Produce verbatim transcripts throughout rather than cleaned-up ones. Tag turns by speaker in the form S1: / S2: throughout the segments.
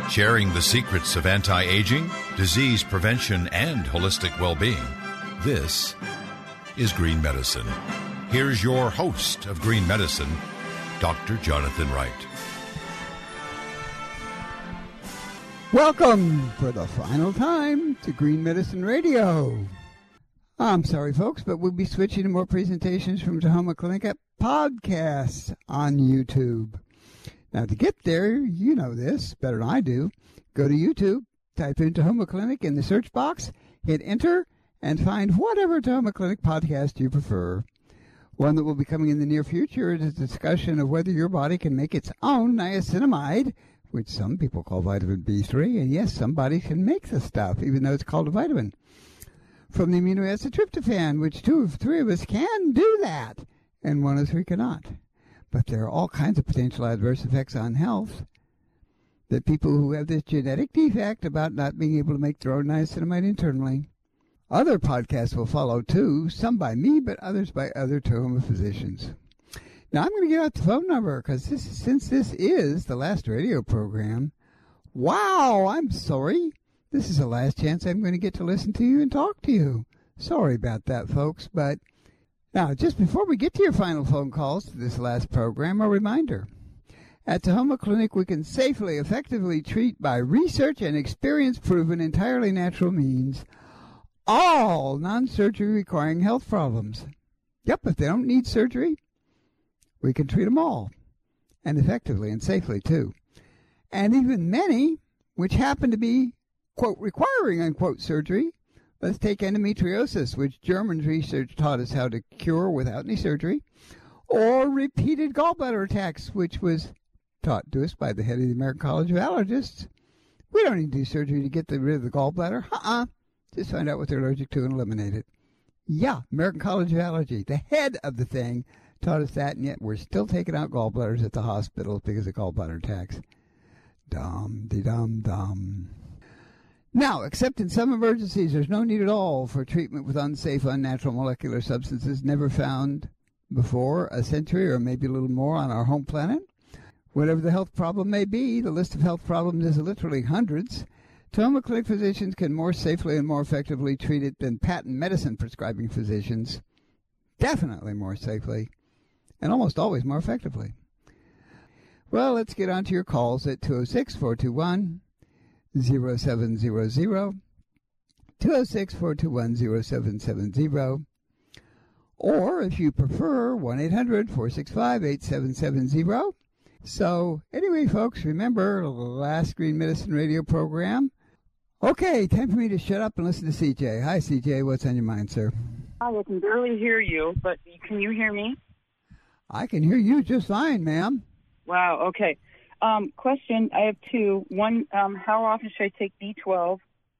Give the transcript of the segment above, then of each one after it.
S1: Sharing the secrets of anti-aging, disease prevention, and holistic well-being. This is Green Medicine. Here's your host of Green Medicine, Doctor Jonathan Wright.
S2: Welcome for the final time to Green Medicine Radio. I'm sorry, folks, but we'll be switching to more presentations from Tahoma Clinic at podcasts on YouTube. Now, to get there, you know this better than I do. Go to YouTube, type in Tahoma Clinic in the search box, hit enter, and find whatever Tahoma Clinic podcast you prefer. One that will be coming in the near future is a discussion of whether your body can make its own niacinamide, which some people call vitamin B three, and yes, somebody can make the stuff, even though it's called a vitamin. From the amino acid tryptophan, which two of three of us can do that, and one of three cannot. But there are all kinds of potential adverse effects on health that people who have this genetic defect about not being able to make their own niacinamide internally. Other podcasts will follow, too, some by me, but others by other Tahoma physicians. Now, I'm going to give out the phone number, because this, since this is the last radio program, wow, I'm sorry. This is the last chance I'm going to get to listen to you and talk to you. Sorry about that, folks, but now, just before we get to your final phone calls to this last program, a reminder. At Tahoma Clinic, we can safely, effectively treat by research and experience-proven, entirely natural means all non-surgery requiring health problems. Yep, if they don't need surgery, we can treat them all, and effectively and safely, too. And even many which happen to be, quote, requiring, unquote, surgery. Let's take endometriosis, which German research taught us how to cure without any surgery, or repeated gallbladder attacks, which was taught to us by the head of the American College of Allergists. We don't need to do surgery to get rid of the gallbladder. Uh-uh. Just find out what they're allergic to and eliminate it. Yeah, American College of Allergy, the head of the thing, taught us that, and yet we're still taking out gallbladders at the hospitals because of gallbladder attacks. Dum-de-dum-dum. Now, except in some emergencies, there's no need at all for treatment with unsafe, unnatural molecular substances never found before a century or maybe a little more on our home planet. Whatever the health problem may be, the list of health problems is literally hundreds. Tahoma Clinic physicians can more safely and more effectively treat it than patent medicine prescribing physicians. Definitely more safely, and almost always more effectively. Well, let's get on to your calls at two oh six, four two one, oh seven hundred, two oh six, four two one, oh seven seven zero, or if you prefer, one eight hundred, four six five, eight seven seven zero. So, anyway, folks, remember the last Green Medicine radio program. Okay, time for me to shut up and listen to C J. Hi, C J. What's on your mind, sir?
S3: I can barely hear you, but can you hear me?
S2: I can hear you just fine, ma'am.
S3: Wow, okay. Um, question, I have two. One, um, how often should I take B twelve?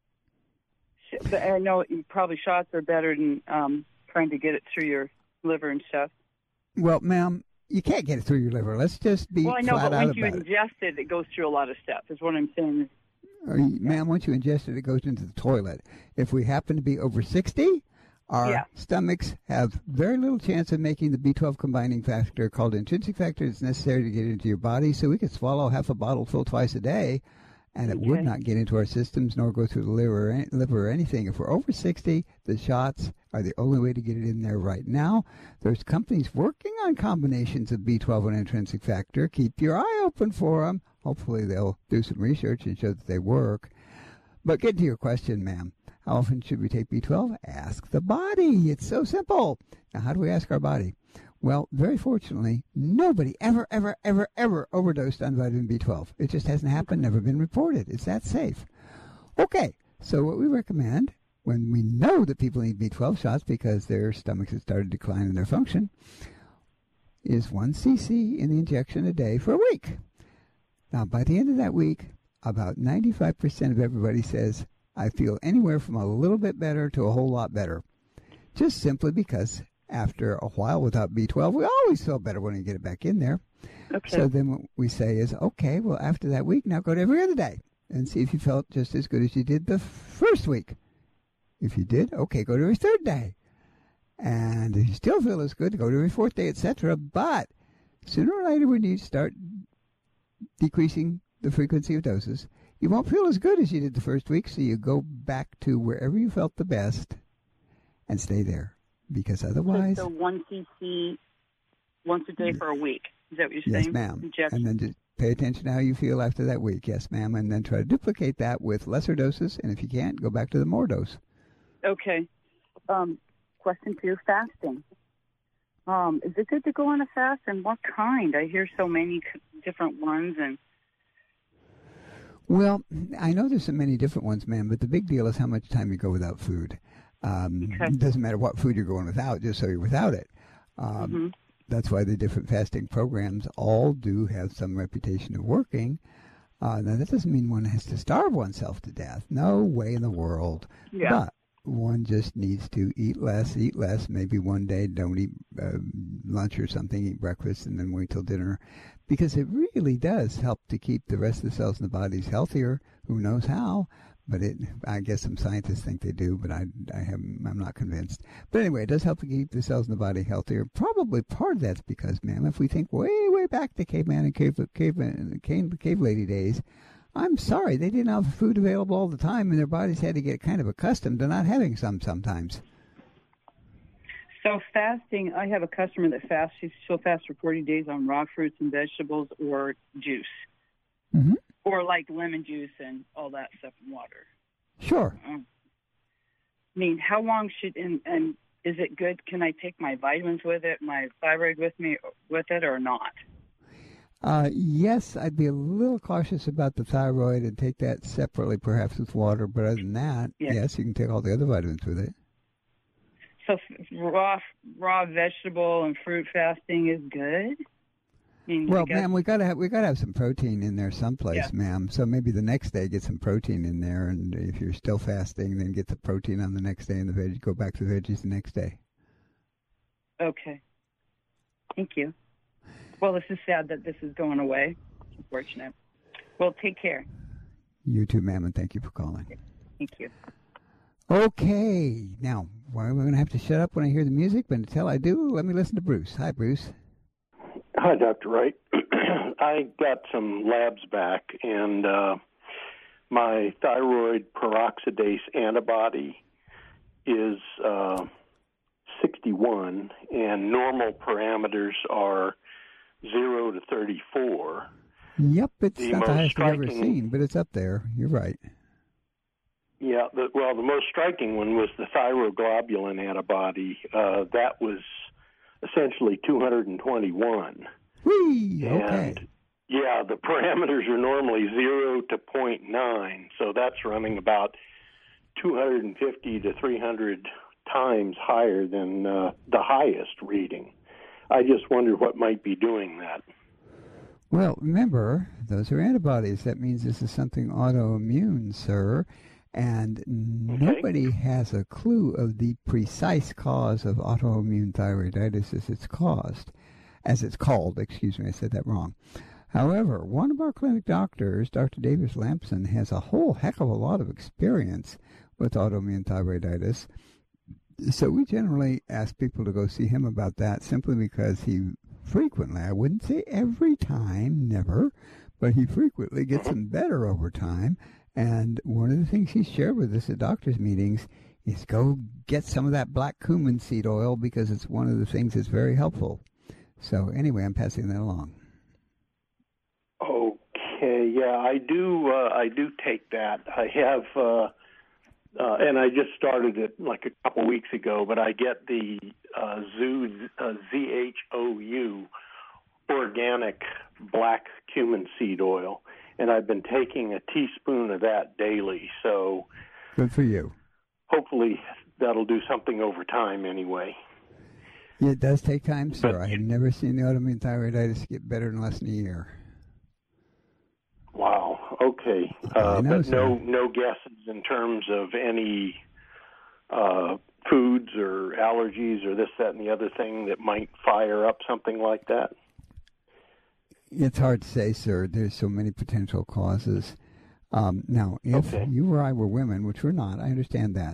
S3: I know probably shots are better than um, trying to get it through your liver and stuff.
S2: Well, ma'am, you can't get it through your liver. Let's just be
S3: well, I know,
S2: flat
S3: but
S2: out
S3: once you
S2: about
S3: ingest it, it goes through a lot of steps, is what I'm saying.
S2: Or, ma'am, once you ingest it, it goes into the toilet. If we happen to be over sixty, our
S3: yeah.
S2: stomachs have very little chance of making the B twelve combining factor called intrinsic factor that's necessary to get into your body. So we could swallow half a bottle full twice a day, and it
S3: okay.
S2: would not get into our systems nor go through the liver or, any, liver or anything. If we're over sixty, the shots are the only way to get it in there right now. There's companies working on combinations of B twelve and intrinsic factor. Keep your eye open for them. Hopefully they'll do some research and show that they work. But get to your question, ma'am. How often should we take B twelve? Ask the body. It's so simple. Now, how do we ask our body? Well, very fortunately, nobody ever, ever, ever, ever overdosed on vitamin B twelve. It just hasn't happened, never been reported. It's that safe. Okay, so what we recommend when we know that people need B twelve shots because their stomachs have started declining their function is one cc in the injection a day for a week. Now, by the end of that week, about ninety-five percent of everybody says, I feel anywhere from a little bit better to a whole lot better. Just simply because after a while without B twelve, we always feel better when we get it back in there.
S3: Okay.
S2: So then what we say is, okay, well, after that week, now go to every other day and see if you felt just as good as you did the first week. If you did, okay, go to every third day. And if you still feel as good, go to every fourth day, et cetera. But sooner or later, when you start decreasing the frequency of doses, you won't feel as good as you did the first week, so you go back to wherever you felt the best and stay there. Because otherwise...
S3: So, so one cc once a day for a week. Is that what you're
S2: yes,
S3: saying?
S2: ma'am.
S3: Injection.
S2: And then just pay attention to how you feel after that week. Yes, ma'am. And then try to duplicate that with lesser doses. And if you can't, go back to the more dose.
S3: Okay. Um, question two, fasting. Um, is it good to go on a fast, and what kind? I hear so many different ones. and.
S2: Well, I know there's so many different ones, ma'am, but the big deal is how much time you go without food. Um,
S3: okay.
S2: It doesn't matter what food you're going without, just so you're without it. Um,
S3: mm-hmm.
S2: That's why the different fasting programs all do have some reputation of working. Uh, now, that doesn't mean one has to starve oneself to death. No way in the world.
S3: Yeah.
S2: But one just needs to eat less, eat less. Maybe one day don't eat uh, lunch or something, eat breakfast, and then wait till dinner. Because it really does help to keep the rest of the cells in the body healthier. Who knows how? But it, I guess some scientists think they do, but I, I have, I'm not convinced. But anyway, it does help to keep the cells in the body healthier. Probably part of that's because, ma'am, if we think way, way back to caveman and cave, cave, cave, cave lady days, I'm sorry, they didn't have food available all the time, and their bodies had to get kind of accustomed to not having some sometimes.
S3: So fasting, I have a customer that fasts. She'll fast for forty days on raw fruits and vegetables or juice.
S2: Mm-hmm.
S3: Or like lemon juice and all that stuff in water.
S2: Sure.
S3: Um, I mean, how long should, and, and is it good? Can I take my vitamins with it, my thyroid with me with it, or not?
S2: Uh, yes, I'd be a little cautious about the thyroid and take that separately, perhaps with water. But other than that,
S3: yeah.
S2: yes, you can take all the other vitamins with it.
S3: So raw raw vegetable and fruit fasting is good? I mean,
S2: well,
S3: I guess...
S2: ma'am, we gotta have we gotta have some protein in there someplace,
S3: yeah.
S2: ma'am. So maybe the next day get some protein in there, and if you're still fasting, then get the protein on the next day, and the veg go back to the veggies the next day.
S3: Okay. Thank you. Well, this is sad that this is going away. It's unfortunate. Well, take care.
S2: You too, ma'am, and thank you for calling.
S3: Thank you.
S2: Okay. Now, well, we're going to have to shut up when I hear the music, but until I do, let me listen to Bruce. Hi, Bruce.
S4: Hi, Doctor Wright. I got some labs back, and uh, my thyroid peroxidase antibody is uh, sixty-one, and normal parameters are zero to thirty-four.
S2: Yep, it's
S4: the
S2: not the highest
S4: striking,
S2: I've ever seen, but it's up there. You're right.
S4: Yeah, the, well, the most striking one was the thyroglobulin antibody. Uh, that was essentially two hundred twenty-one.
S2: Whee!
S4: And,
S2: okay.
S4: yeah, the parameters are normally zero to zero point nine, so that's running about two hundred fifty to three hundred times higher than uh, the highest reading. I just wondered what might be doing that.
S2: Well, remember, those are antibodies. That means this is something autoimmune, sir. And
S4: okay.
S2: nobody has a clue of the precise cause of autoimmune thyroiditis as it's caused, as it's called. Excuse me, I said that wrong. However, one of our clinic doctors, Doctor Davis Lampson, has a whole heck of a lot of experience with autoimmune thyroiditis. So we generally ask people to go see him about that simply because he frequently, I wouldn't say every time, never, but he frequently gets them better over time. And one of the things he shared with us at doctors' meetings is go get some of that black cumin seed oil because it's one of the things that's very helpful. So anyway, I'm passing that along.
S4: Okay, yeah, I do. Uh, I do take that. I have, uh, uh, and I just started it like a couple weeks ago. But I get the uh, Zoo uh, Z H O U organic black cumin seed oil. And I've been taking a teaspoon of that daily, so
S2: good for you.
S4: Hopefully that'll do something over time anyway.
S2: Yeah, it does take time, sir.
S4: But,
S2: I have never seen the autoimmune thyroiditis get better in less than a year.
S4: Wow, okay. Uh,
S2: know,
S4: but
S2: sir.
S4: no no guesses in terms of any uh, foods or allergies or this, that, and the other thing that might fire up something like that?
S2: It's hard to say, sir. There's so many potential causes. Um, now, if
S4: okay.
S2: you or I were women, which we're not, I understand that.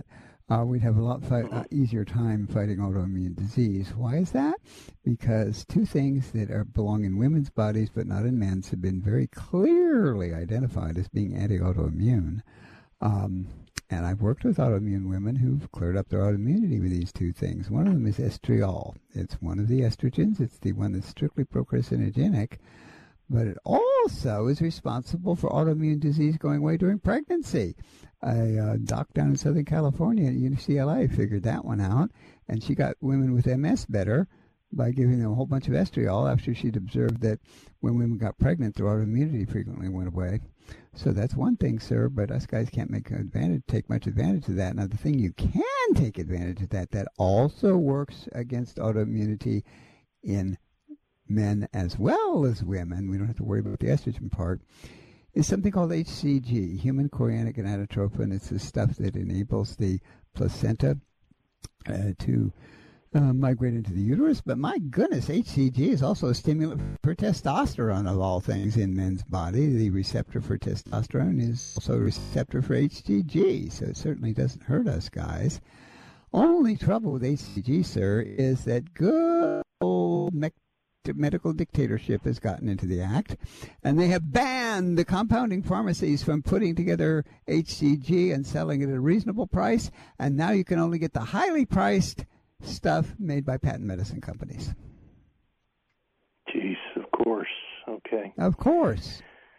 S2: uh, we'd have a lot fight, uh, easier time fighting autoimmune disease. Why is that? Because two things that are, belong in women's bodies but not in men's have been very clearly identified as being anti-autoimmune. Um, and I've worked with autoimmune women who've cleared up their autoimmunity with these two things. One of them is estriol. It's one of the estrogens. It's the one that's strictly procarcinogenic. But it also is responsible for autoimmune disease going away during pregnancy. A uh, doc down in Southern California at U C L A figured that one out, and she got women with M S better by giving them a whole bunch of estriol after she'd observed that when women got pregnant, their autoimmunity frequently went away. So that's one thing, sir, but us guys can't make advantage, take much advantage of that. Now, the thing you can take advantage of that, that also works against autoimmunity in men as well as women, we don't have to worry about the estrogen part, is something called H C G, human chorionic gonadotropin. It's the stuff that enables the placenta uh, to uh, migrate into the uterus. But my goodness, H C G is also a stimulant for testosterone, of all things, in men's body. The receptor for testosterone is also a receptor for H C G, so it certainly doesn't hurt us guys. Only trouble with H C G, sir, is that good old mech medical dictatorship has gotten into the act, and they have banned the compounding pharmacies from putting together H C G and selling it at a reasonable price, and now you can only get the highly priced stuff made by patent medicine companies.
S4: Jeez, of course. Okay.
S2: Of course.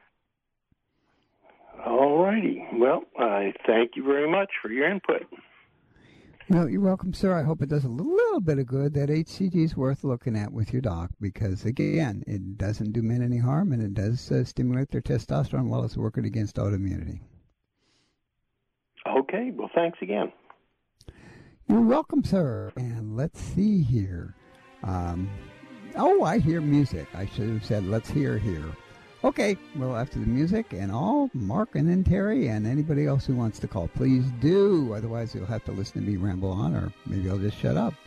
S4: All righty. Well, I thank you very much for your input.
S2: Well, you're welcome, sir. I hope it does a little bit of good. That H C G is worth looking at with your doc because, again, it doesn't do men any harm, and it does uh, stimulate their testosterone while it's working against autoimmunity.
S4: Okay. Well, thanks again.
S2: You're welcome, sir. And let's see here. Um, oh, I hear music. I should have said, let's hear here. Okay, well, after the music and all, Mark and then Terry and anybody else who wants to call, please do. Otherwise, you'll have to listen to me ramble on, or maybe I'll just shut up.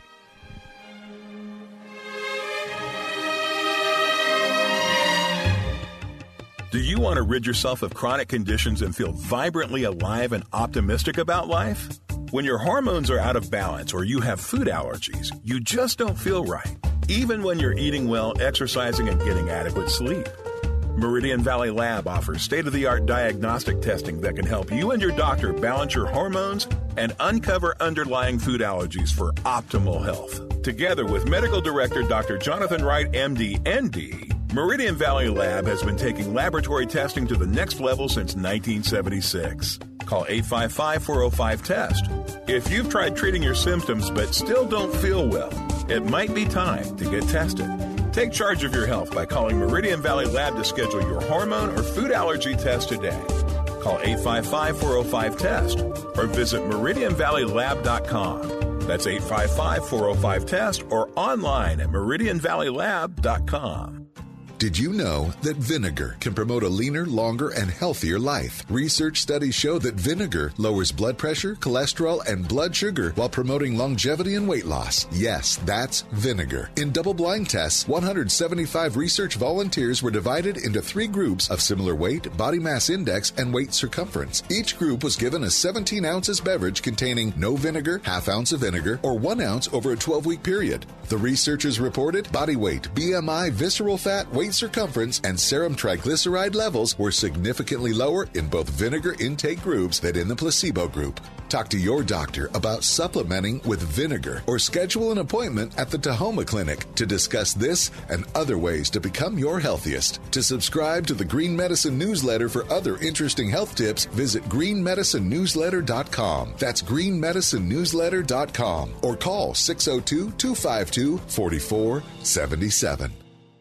S5: Do you want to rid yourself of chronic conditions and feel vibrantly alive and optimistic about life? When your hormones are out of balance or you have food allergies, you just don't feel right, even when you're eating well, exercising, and getting adequate sleep. Meridian Valley Lab offers state-of-the-art diagnostic testing that can help you and your doctor balance your hormones and uncover underlying food allergies for optimal health. Together with Medical Director Doctor Jonathan Wright, M D, N D, Meridian Valley Lab has been taking laboratory testing to the next level since nineteen seventy-six. Call eight five five, four oh five, test. If you've tried treating your symptoms but still don't feel well, it might be time to get tested. Take charge of your health by calling Meridian Valley Lab to schedule your hormone or food allergy test today. Call eight five five, four oh five, test or visit meridian valley lab dot com. That's eight five five, four oh five, test or online at meridian valley lab dot com.
S6: Did you know that vinegar can promote a leaner, longer, and healthier life? Research studies show that vinegar lowers blood pressure, cholesterol, and blood sugar while promoting longevity and weight loss. Yes, that's vinegar. In double-blind tests, one hundred seventy-five research volunteers were divided into three groups of similar weight, body mass index, and weight circumference. Each group was given a seventeen ounces beverage containing no vinegar, half ounce of vinegar, or one ounce over a twelve-week period. The researchers reported body weight, B M I, visceral fat, weight circumference, and serum triglyceride levels were significantly lower in both vinegar intake groups than in the placebo group. Talk to your doctor about supplementing with vinegar or schedule an appointment at the Tahoma Clinic to discuss this and other ways to become your healthiest. To subscribe to the Green Medicine newsletter for other interesting health tips, visit green medicine newsletter dot com. That's green medicine newsletter dot com or call six oh two, two five two, four four seven seven.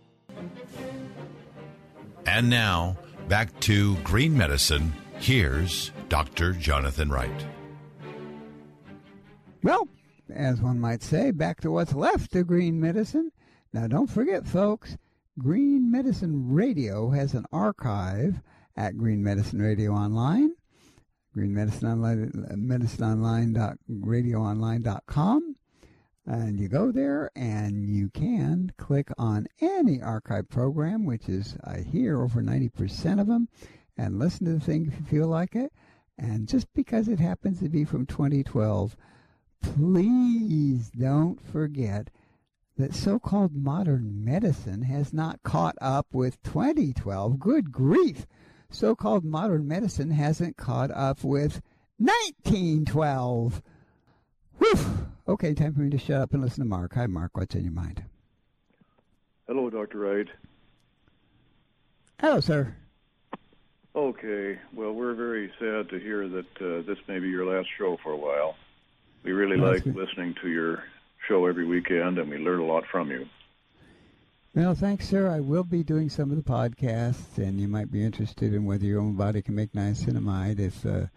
S1: And now, back to Green Medicine. Here's Doctor Jonathan Wright.
S2: Well, as one might say, back to what's left of Green Medicine. Now, don't forget, folks, Green Medicine Radio has an archive at Green Medicine Radio Online, Green Medicine Online, medicine online dot radio online dot com. And you go there and you can click on any archive program, which is, I hear, over ninety percent of them, and listen to the thing if you feel like it. And just because it happens to be from twenty twelve, please don't forget that so-called modern medicine has not caught up with twenty twelve. Good grief! So-called modern medicine hasn't caught up with nineteen twelve. Whew! Okay, time for me to shut up and listen to Mark. Hi, Mark. What's in your mind?
S7: Hello, Doctor Wright.
S2: Hello, sir.
S7: Okay. Well, we're very sad to hear that uh, this may be your last show for a while. We really
S2: Well,
S7: like
S2: that's good.
S7: listening to your show every weekend, and we learn a lot from you.
S2: Well, thanks, sir. I will be doing some of the podcasts, and you might be interested in whether your own body can make niacinamide. If uh,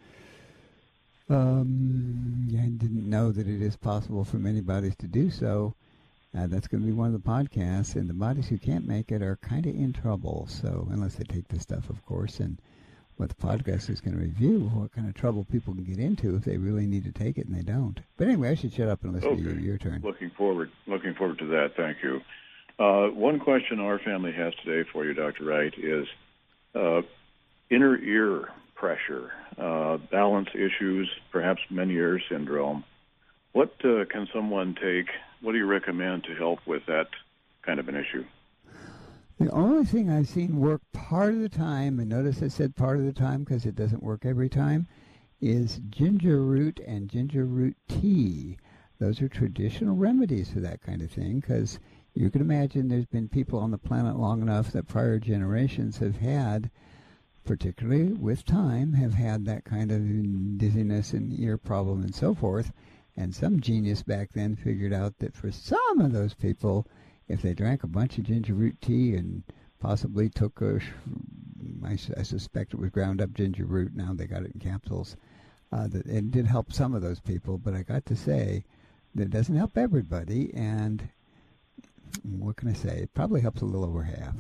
S2: um, I didn't know that it is possible for many bodies to do so, uh, that's going to be one of the podcasts. And the bodies who can't make it are kind of in trouble. So, unless they take the stuff, of course, and what the podcast is going to review, what kind of trouble people can get into if they really need to take it and they don't. But anyway, I should shut up and listen
S7: Okay.
S2: to you. Your turn.
S7: Looking forward, looking forward to that. Thank you. Uh, one question our family has today for you, Doctor Wright, is uh, inner ear pressure, uh, balance issues, perhaps Meniere's syndrome. What uh, can someone take? What do you recommend to help with that kind of an issue?
S2: The only thing I've seen work part of the time, and notice I said part of the time because it doesn't work every time, is ginger root and ginger root tea. Those are traditional remedies for that kind of thing, because you can imagine there's been people on the planet long enough that prior generations have had, particularly with time, have had that kind of dizziness and ear problem and so forth. And some genius back then figured out that for some of those people, if they drank a bunch of ginger root tea and possibly took a, I, I suspect it was ground up ginger root, now they got it in capsules, uh, that it did help some of those people. But I got to say that it doesn't help everybody, and what can I say? It probably helps a little over half.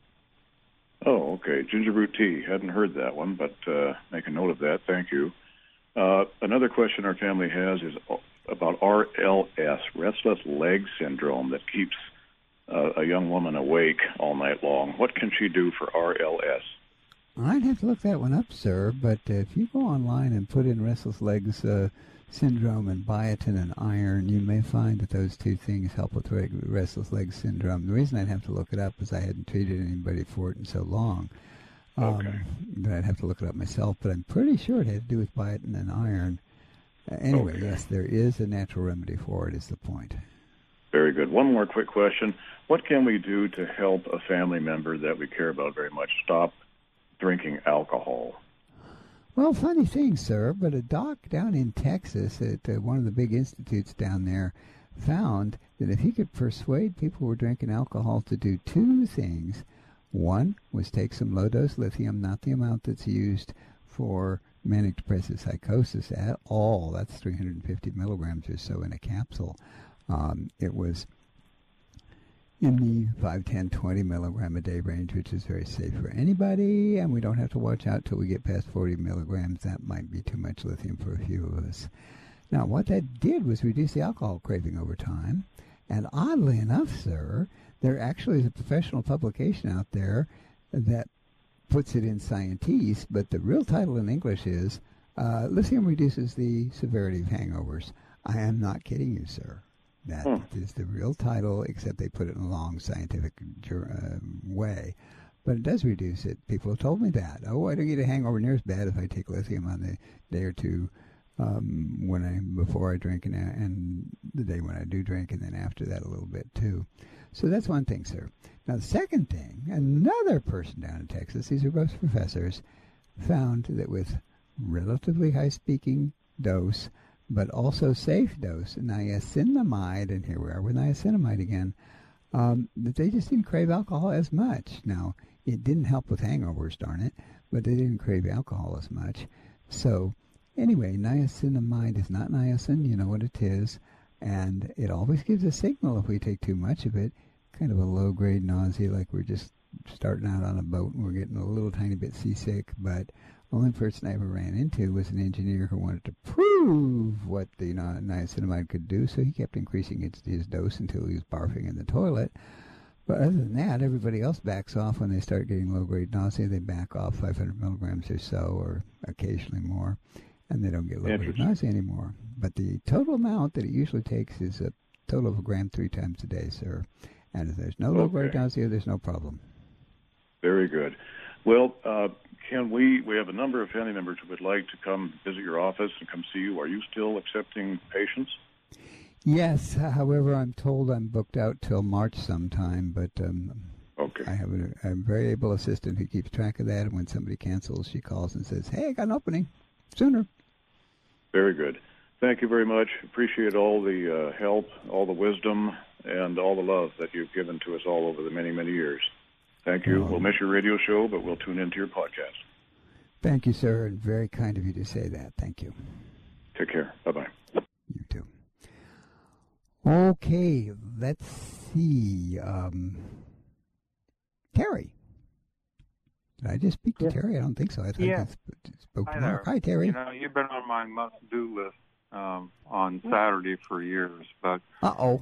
S7: Oh, okay. Ginger root tea. Hadn't heard that one, but uh, make a note of that. Thank you. Uh, another question our family has is about R L S, restless leg syndrome, that keeps uh, a young woman awake all night long. What can she do for R L S?
S2: I'd have to look that one up, sir, but uh, if you go online and put in restless legs uh, syndrome and biotin and iron, you may find that those two things help with reg- restless leg syndrome. The reason I'd have to look it up is I hadn't treated anybody for it in so long. Um,
S7: Okay.
S2: That I'd have to look it up myself, but I'm pretty sure it had to do with biotin and iron. Uh, anyway,
S7: Okay.
S2: yes, there is a natural remedy for it, is the point.
S7: Very good. One more quick question. What can we do to help a family member that we care about very much stop drinking alcohol?
S2: Well, funny thing, sir, but a doc down in Texas at uh, one of the big institutes down there found that if he could persuade people who were drinking alcohol to do two things, one was take some low-dose lithium, not the amount that's used for manic depressive psychosis at all. That's three hundred fifty milligrams or so in a capsule. Um, it was in the five, ten, twenty milligram a day range, which is very safe for anybody, and we don't have to watch out till we get past forty milligrams. That might be too much lithium for a few of us. Now, what that did was reduce the alcohol craving over time, and oddly enough, sir, there actually is a professional publication out there that puts it in Scientist, but the real title in English is uh, Lithium Reduces the Severity of Hangovers. I am not kidding you, sir. That
S7: Hmm.
S2: is the real title, except they put it in a long scientific uh, way. But it does reduce it. People have told me that. Oh, I don't get a hangover near as bad if I take lithium on the day or two um, when I before I drink and, and the day when I do drink, and then after that a little bit too. So that's one thing, sir. Now, the second thing, another person down in Texas, these are both professors, found that with relatively high speaking dose, but also safe dose, niacinamide, and here we are with niacinamide again, um, that they just didn't crave alcohol as much. Now, it didn't help with hangovers, darn it, but they didn't crave alcohol as much. So, anyway, niacinamide is not niacin, you know what it is, and it always gives a signal if we take too much of it, kind of a low-grade nausea, like we're just starting out on a boat and we're getting a little tiny bit seasick, but the only person I ever ran into was an engineer who wanted to prove what the ni- niacinamide could do, so he kept increasing its, his dose until he was barfing in the toilet. But other than that, everybody else backs off when they start getting low-grade nausea. They back off five hundred milligrams or so, or occasionally more, and they don't get low-grade nausea anymore. But the total amount that it usually takes is a total of a gram three times a day, sir. And if there's no okay. low-grade nausea, there's no problem.
S7: Very good. Well, uh, can we, we have a number of family members who would like to come visit your office and come see you. Are you still accepting patients?
S2: Yes. However, I'm told I'm booked out till March sometime, but um,
S7: okay.
S2: I have a, a very able assistant who keeps track of that, and when somebody cancels, she calls and says, hey, I got an opening sooner.
S7: Very good. Thank you very much. Appreciate all the uh, help, all the wisdom, and all the love that you've given to us all over the many, many years. Thank you. Um, we'll miss your radio show, but we'll tune into your podcast.
S2: Thank you, sir, and very kind of you to say that. Thank you.
S7: Take care. Bye-bye.
S2: You too. Okay, let's see. Um, Terry. Did I just speak to yeah. Terry? I don't think so. I thought
S8: yeah.
S2: I spoke
S8: Hi
S2: to Mark.
S8: there.
S2: Hi, Terry.
S8: You know, you've been on my must-do list um, on Saturday for years, but
S2: uh-oh.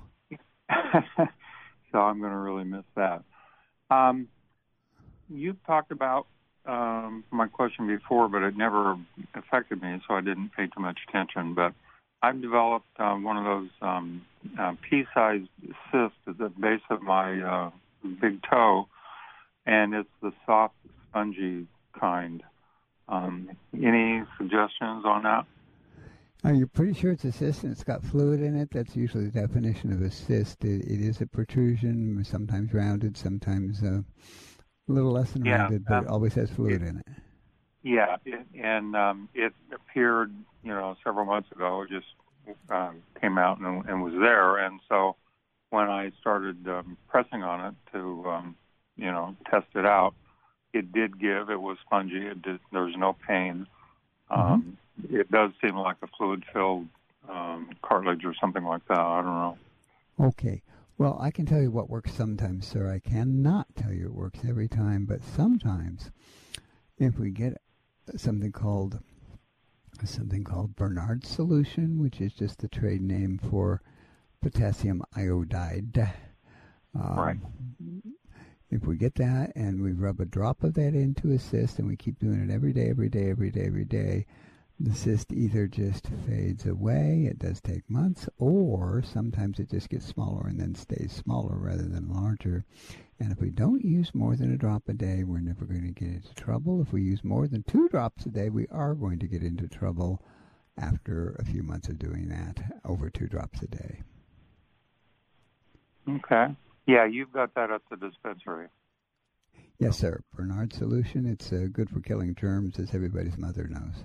S8: So I'm going to really miss that. Um, you talked about um, my question before, but it never affected me, so I didn't pay too much attention. But I've developed um, one of those um, uh, pea-sized cysts at the base of my uh, big toe, and it's the soft, spongy kind. Um, any suggestions on that?
S2: Are you pretty sure it's a cyst and it's got fluid in it? That's usually the definition of a cyst. It, it is a protrusion, sometimes rounded, sometimes uh, a little less than
S8: yeah,
S2: rounded, but
S8: um,
S2: it always has fluid
S8: it,
S2: in it.
S8: Yeah, it, and um, it appeared, you know, several months ago. It just um, came out and, and was there. And so when I started um, pressing on it to, um, you know, test it out, it did give. It was spongy. It did, there was no pain. Um, mm-hmm. It does seem like a fluid-filled um, cartilage or something like that. I don't know.
S2: Okay. Well, I can tell you what works sometimes, sir. I cannot tell you it works every time, but sometimes if we get something called something called Bernard's solution, which is just the trade name for potassium iodide. Um,
S8: right.
S2: If we get that and we rub a drop of that into a cyst and we keep doing it every day, every day, every day, every day, the cyst either just fades away, it does take months, or sometimes it just gets smaller and then stays smaller rather than larger. And if we don't use more than a drop a day, we're never going to get into trouble. If we use more than two drops a day, we are going to get into trouble after a few months of doing that, over two drops a day.
S8: Okay. Yeah, you've got that at the dispensary.
S2: Yes, sir. Bernard solution. It's uh, good for killing germs, as everybody's mother knows.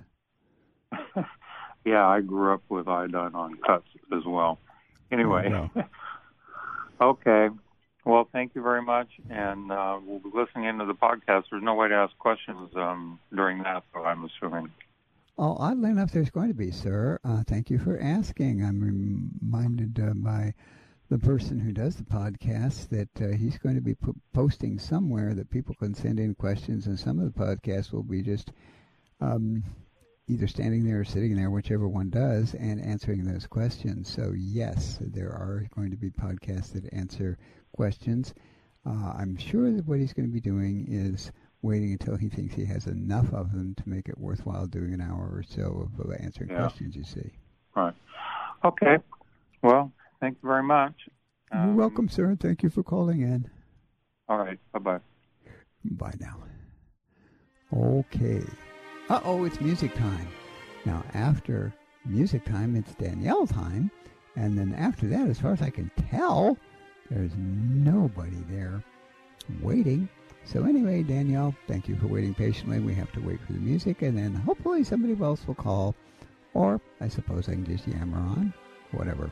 S8: Yeah, I grew up with iodine on cuts as well. Anyway. Okay. Well, thank you very much, and uh, we'll be listening into the podcast. There's no way to ask questions um, during that, though, I'm assuming.
S2: Oh, oddly enough, there's going to be, sir. Uh, thank you for asking. I'm reminded uh, by the person who does the podcast that uh, he's going to be p- posting somewhere that people can send in questions, and some of the podcasts will be just um, either standing there or sitting there, whichever one does, and answering those questions. So, yes, there are going to be podcasts that answer questions. Uh, I'm sure that what he's going to be doing is waiting until he thinks he has enough of them to make it worthwhile doing an hour or so of, of answering yeah. questions, you see.
S8: Right. Okay. Well, thank you very much.
S2: You're um, welcome, sir, and thank you for calling in.
S8: All right. Bye-bye.
S2: Bye now. Okay. Uh-oh, it's music time. Now, after music time, it's Danielle time. And then after that, as far as I can tell, there's nobody there waiting. So anyway, Danielle, thank you for waiting patiently. We have to wait for the music, and then hopefully somebody else will call. Or I suppose I can just yammer on. Whatever.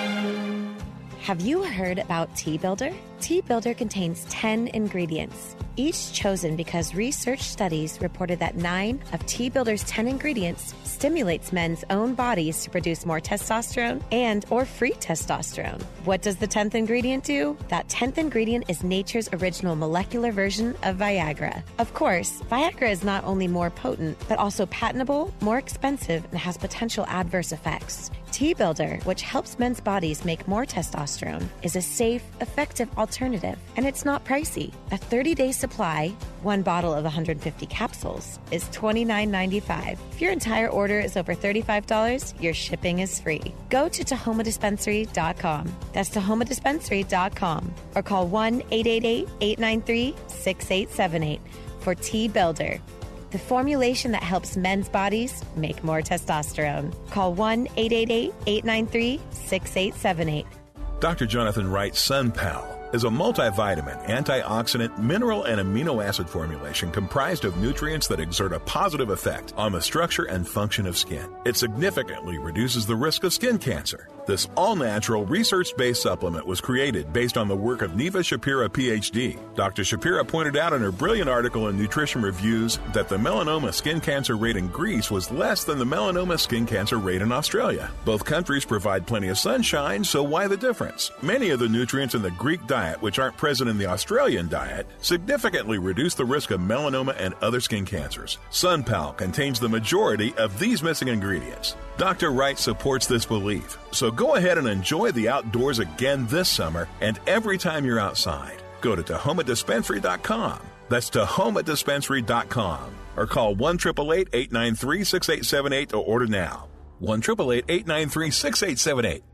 S9: Have you heard about Tea Builder? Tea Builder contains ten ingredients. each chosen because research studies reported that nine of T-Builder's ten ingredients stimulates men's own bodies to produce more testosterone and or free testosterone. What does the tenth ingredient do? That tenth ingredient is nature's original molecular version of Viagra. Of course, Viagra is not only more potent, but also patentable, more expensive, and has potential adverse effects. T-Builder, which helps men's bodies make more testosterone, is a safe, effective alternative, and it's not pricey. A thirty-day supply, one bottle of one hundred fifty capsules, is twenty-nine ninety-five. If your entire order is over thirty-five dollars, your shipping is free. Go to Tahoma Dispensary dot com. That's Tahoma Dispensary dot com, or call one eight eight eight, eight nine three, six eight seven eight for T-Builder, the formulation that helps men's bodies make more testosterone. Call one eight eight eight, eight nine three, six eight seven eight.
S5: Doctor Jonathan Wright's SunPal is a multivitamin, antioxidant, mineral, and amino acid formulation comprised of nutrients that exert a positive effect on the structure and function of skin. It significantly reduces the risk of skin cancer. This all-natural, research-based supplement was created based on the work of Neva Shapira, P H D. Doctor Shapira pointed out in her brilliant article in Nutrition Reviews that the melanoma skin cancer rate in Greece was less than the melanoma skin cancer rate in Australia. Both countries provide plenty of sunshine, so why the difference? Many of the nutrients in the Greek diet, which aren't present in the Australian diet, significantly reduce the risk of melanoma and other skin cancers. SunPal contains the majority of these missing ingredients. Doctor Wright supports this belief, so go ahead and enjoy the outdoors again this summer and every time you're outside. Go to Tahoma Dispensary dot com. That's Tahoma Dispensary dot com. Or call one eight eight eight, eight nine three, six eight seven eight to order now. one eight eight eight, eight nine three, six eight seven eight.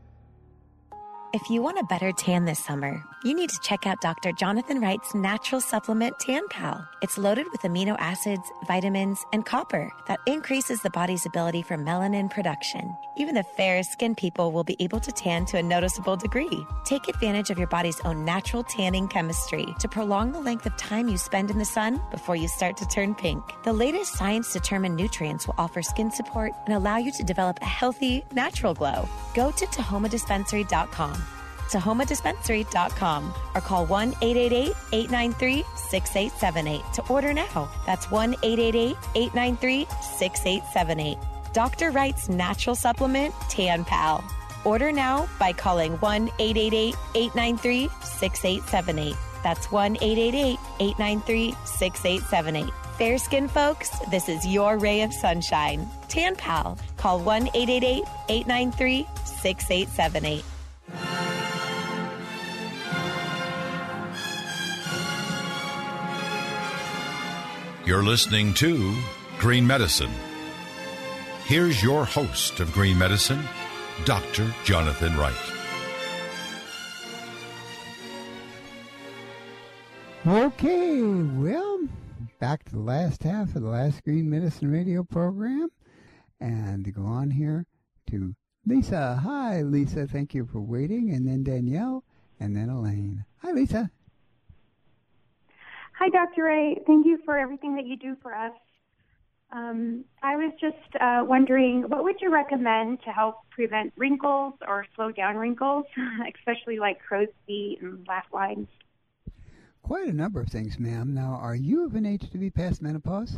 S9: If you want a better tan this summer, you need to check out Doctor Jonathan Wright's natural supplement Tan Pal. It's loaded with amino acids, vitamins, and copper that increases the body's ability for melanin production. Even the fairest skinned people will be able to tan to a noticeable degree. Take advantage of your body's own natural tanning chemistry to prolong the length of time you spend in the sun before you start to turn pink. The latest science-determined nutrients will offer skin support and allow you to develop a healthy, natural glow. Go to Tahoma Dispensary dot com. Tahoma Dispensary dot com or call one eight eight eight, eight nine three, six eight seven eight to order now. That's one eight eight eight, eight nine three, six eight seven eight. Doctor Wright's natural supplement, Tan Pal. Order now by calling one eight eight eight, eight nine three, six eight seven eight. That's one eight eight eight, eight nine three, six eight seven eight. Fair skin folks, this is your ray of sunshine. Tan Pal. Call one eight eight eight, eight nine three, six eight seven eight.
S1: You're listening to Green Medicine. Here's your host of Green Medicine, Doctor Jonathan Wright.
S2: Okay, well, back to the last half of the last Green Medicine radio program. And to go on here to Lisa. Hi, Lisa. Thank you for waiting. And then Danielle, and then Elaine. Hi, Lisa.
S10: Hi, Doctor Ray. Thank you for everything that you do for us. Um, I was just uh, wondering, what would you recommend to help prevent wrinkles or slow down wrinkles, especially like crow's feet and laugh lines?
S2: Quite a number of things, ma'am. Now, are you of an age to be past menopause?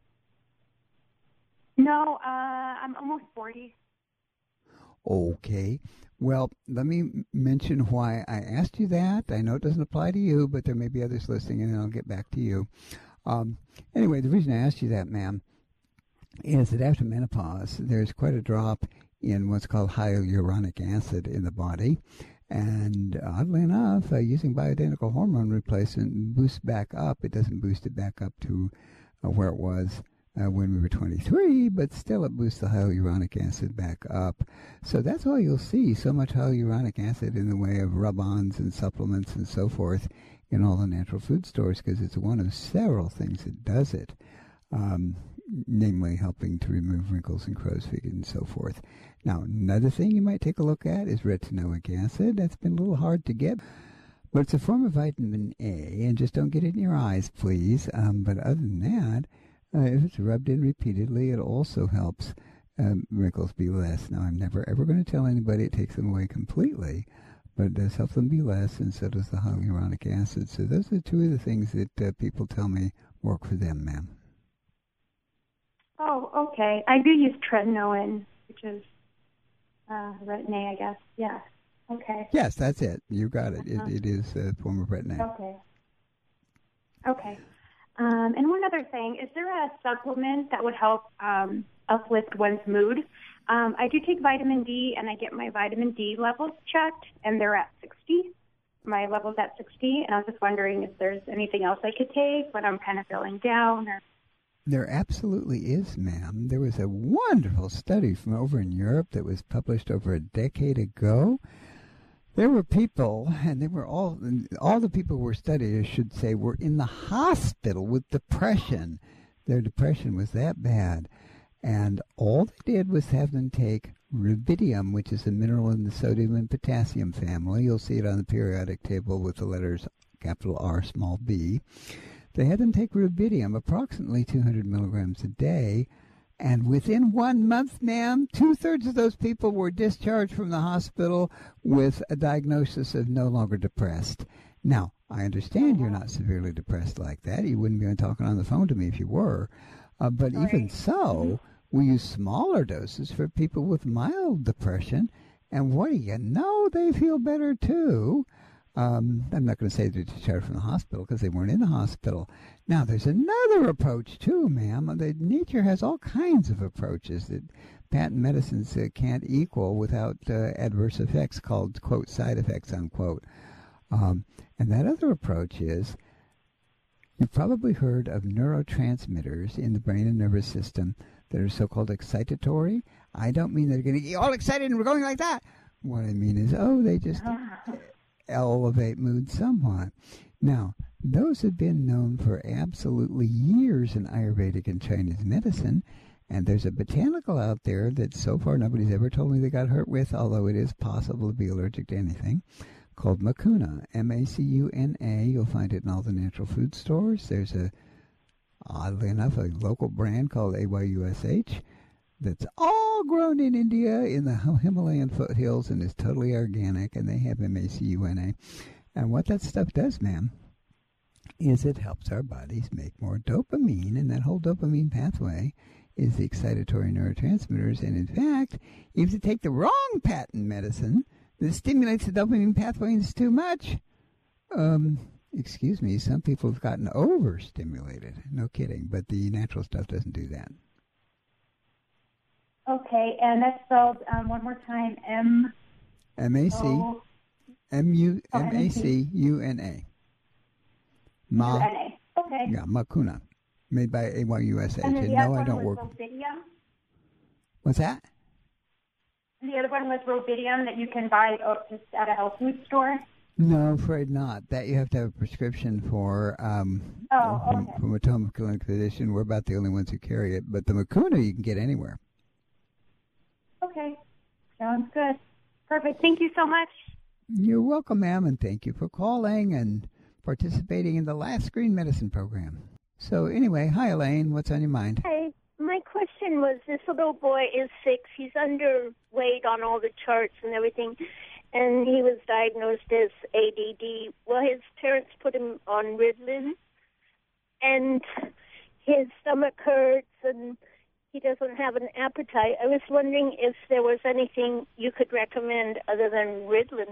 S10: No, uh, I'm almost forty.
S2: Okay. Well, let me mention why I asked you that. I know it doesn't apply to you, but there may be others listening, and then I'll get back to you. Um, anyway, the reason I asked you that, ma'am, is that after menopause, there's quite a drop in what's called hyaluronic acid in the body. And oddly enough, uh, using bioidentical hormone replacement boosts back up. It doesn't boost it back up to uh, where it was Uh, when we were twenty-three, but still it boosts the hyaluronic acid back up. So that's all you'll see, so much hyaluronic acid in the way of rub-ons and supplements and so forth in all the natural food stores, because it's one of several things that does it, um, namely helping to remove wrinkles and crow's feet and so forth. Now, another thing you might take a look at is retinoic acid. That's been a little hard to get, but it's a form of vitamin A, and just don't get it in your eyes, please. Um, but other than that, Uh, if it's rubbed in repeatedly, it also helps um, wrinkles be less. Now, I'm never, ever going to tell anybody it takes them away completely, but it does help them be less, and so does the hyaluronic acid. So those are two of the things that uh, people tell me work for them, ma'am.
S10: Oh, okay. I do use tretinoin, which is uh, Retin-A, I guess. Yeah. Okay.
S2: Yes, that's it. You got it.
S10: Uh-huh.
S2: It, it is a form of Retin-A.
S10: Okay. Okay. Um, and one other thing, is there a supplement that would help um, uplift one's mood? Um, I do take vitamin D, and I get my vitamin D levels checked, and they're at sixty. My level's at sixty, and I was just wondering if there's anything else I could take when I'm kind of feeling down. Or
S2: There absolutely is, ma'am. There was a wonderful study from over in Europe that was published over a decade ago. There were people, and they were all, all the people who were studied, I should say, were in the hospital with depression. Their depression was that bad. And all they did was have them take rubidium, which is a mineral in the sodium and potassium family. You'll see it on the periodic table with the letters capital R, small b. They had them take rubidium, approximately two hundred milligrams a day, and within one month, ma'am, two-thirds of those people were discharged from the hospital with a diagnosis of no longer depressed. Now, I understand you're not severely depressed like that. You wouldn't be talking on the phone to me if you were. Uh, but right. Even so, we use smaller doses for people with mild depression, and what do you know? They feel better, too. Um, I'm not going to say they're discharged from the hospital because they weren't in the hospital. Now, there's another approach, too, ma'am. The, nature has all kinds of approaches that patent medicines uh, can't equal without uh, adverse effects called, quote, side effects, unquote. Um, and that other approach is, you've probably heard of neurotransmitters in the brain and nervous system that are so-called excitatory. I don't mean they're going to get all excited and we're going like that. What I mean is, oh, they just elevate mood somewhat. Now, those have been known for absolutely years in Ayurvedic and Chinese medicine, and there's a botanical out there that so far nobody's ever told me they got hurt with, although it is possible to be allergic to anything, called Mucuna, M A C U N A. You'll find it in all the natural food stores. There's a, oddly enough, a local brand called A Y U S H that's all grown in India in the Himalayan foothills and is totally organic, and they have M A C U N A. And what that stuff does, ma'am, is it helps our bodies make more dopamine, and that whole dopamine pathway is the excitatory neurotransmitters. And in fact, if you take the wrong patent medicine that stimulates the dopamine pathways too much, um, excuse me, some people have gotten overstimulated. No kidding, but the natural stuff doesn't do that.
S10: Okay, and that's spelled um, one more time, M...
S2: M A C, M U M A C U N A. Ma.
S10: U N A. Okay.
S2: Yeah, Mucuna, made by A Y U S H.
S10: And then
S2: And
S10: the
S2: no,
S10: other
S2: I
S10: one
S2: don't
S10: was
S2: work.
S10: Rubidium?
S2: What's that?
S10: The other one was Rubidium that you can buy oh, just at a health food store?
S2: No, afraid not. That you have to have a prescription for um,
S10: oh,
S2: from,
S10: okay.
S2: from a Toma Clinic physician. We're about the only ones who carry it. But the Mucuna you can get anywhere.
S10: Okay. Sounds good. Perfect. Thank you so much.
S2: You're welcome, ma'am, and thank you for calling and participating in the last Green Medicine program. So anyway, hi, Elaine. What's on your mind?
S11: Hey, my question was, this little boy is six. He's underweight on all the charts and everything, and he was diagnosed as A D D. Well, his parents put him on Ritalin, and his stomach hurts, and he doesn't have an appetite. I was wondering if there was anything you could recommend other than Ritalin.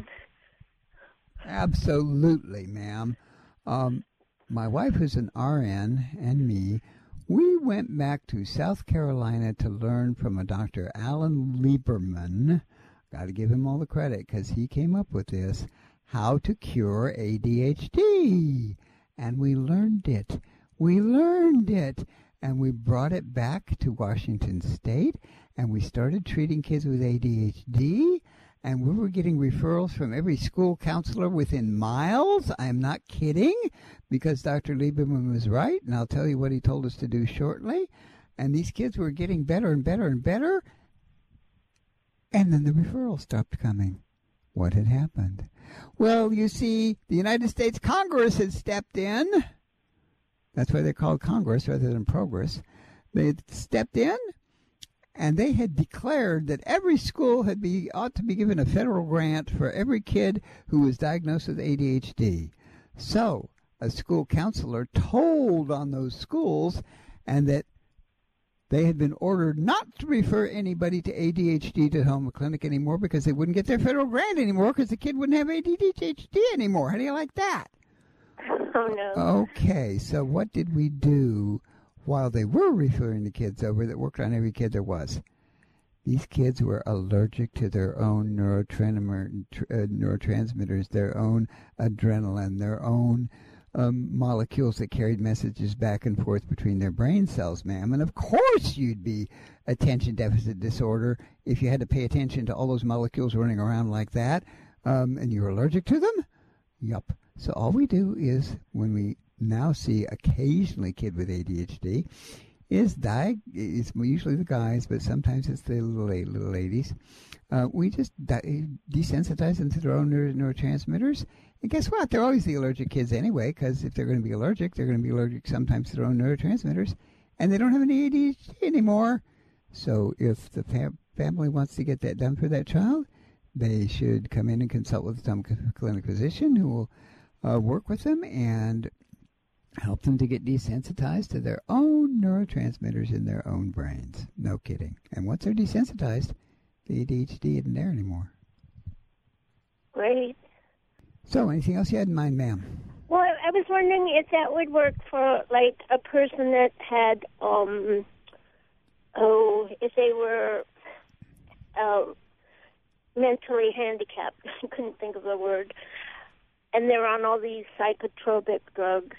S2: Absolutely, ma'am. Um, my wife, who's an R N, and me, we went back to South Carolina to learn from a Doctor Alan Lieberman. Got to give him all the credit because he came up with this, how to cure A D H D. And we learned it. We learned it. And we brought it back to Washington State, and we started treating kids with A D H D, and we were getting referrals from every school counselor within miles. I'm not kidding, because Doctor Lieberman was right, and I'll tell you what he told us to do shortly. And these kids were getting better and better and better, and then the referrals stopped coming. What had happened? Well, you see, the United States Congress had stepped in. That's why they're called Congress rather than Progress. They stepped in, and they had declared that every school had be ought to be given a federal grant for every kid who was diagnosed with A D H D. So a school counselor told on those schools, and that they had been ordered not to refer anybody to A D H D to Tahoma Clinic anymore because they wouldn't get their federal grant anymore because the kid wouldn't have A D H D anymore. How do you like that?
S11: Oh, no.
S2: Okay, so what did we do while they were referring the kids over that worked on every kid there was? These kids were allergic to their own neurotransmitter, uh, neurotransmitters, their own adrenaline, their own um, molecules that carried messages back and forth between their brain cells, ma'am. And of course you'd be attention deficit disorder if you had to pay attention to all those molecules running around like that, um, and you're allergic to them? Yup. So all we do is, when we now see occasionally a kid with A D H D, is di- it's usually the guys, but sometimes it's the little, little ladies. Uh, we just di- desensitize them to their own neuro- neurotransmitters. And guess what? They're always the allergic kids anyway, because if they're going to be allergic, they're going to be allergic sometimes to their own neurotransmitters, and they don't have any A D H D anymore. So if the fam- family wants to get that done for that child, they should come in and consult with some clinic physician who will uh, work with them and help them to get desensitized to their own neurotransmitters in their own brains. No kidding. And once they're desensitized, the A D H D isn't there anymore.
S11: Great.
S2: So, anything else you had in mind, ma'am?
S11: Well, I was wondering if that would work for, like, a person that had, um, oh, if they were uh, mentally handicapped. I couldn't think of the word. And they're on all these psychotropic drugs.